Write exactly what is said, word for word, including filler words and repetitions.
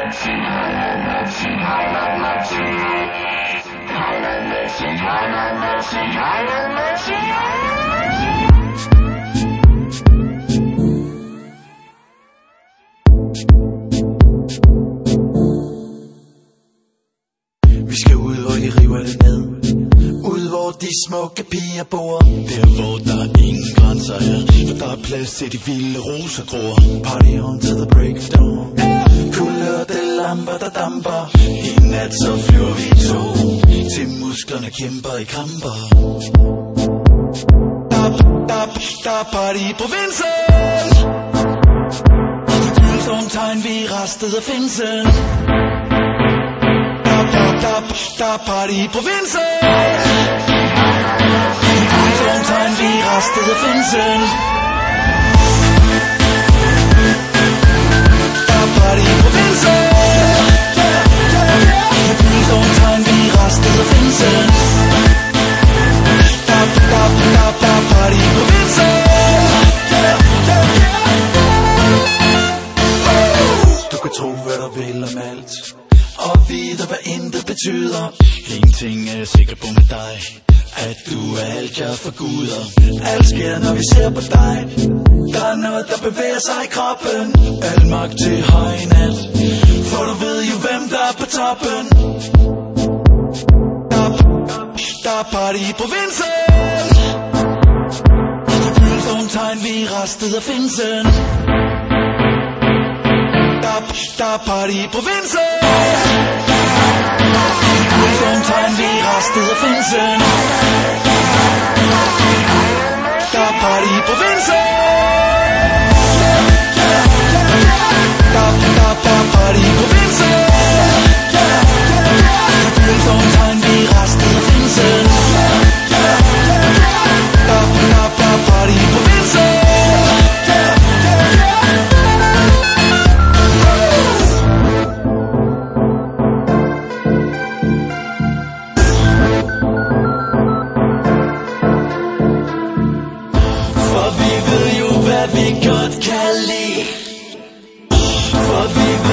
Vi skal ud, hvor de river det ned. Ud, hvor de smukke piger bor. Der, hvor der er ingen grænser her. For der er plads til de vilde rosegror. Party on to the break of dawn. Kulørte lamper, der damper. I nat så flyver vi to. Til musklerne kæmper i kramper. Der, der, der er party i provinsen. Sådan tegn vi restede finsen. Der, der er party i provinsen. Sådan tegn vi restede finsen. Der er party i provinsen. Sådan tegn vi restede finsen. Der, der, der, der er party i provinsen. Du kan tro hvad der vil om alt og vide hvad intet betyder. En ting er jeg sikker på med dig, at du er alt jeg forguder. Alt sker når vi ser på dig. Der er noget der bevæger sig i kroppen. Al magt til høj nat, for du ved jo hvem der er på toppen. Der, der er party i provinsen. Sådan tegn vi restede finsen. Der, der er party i provinsen. Sådan tegn vi restede finsen. Der er party i provinsen. Der, der, der er party i provinsen. Sådan tegn vi restede finsen. Der, der, der er party i provinsen. Vi godt kan lide, for vi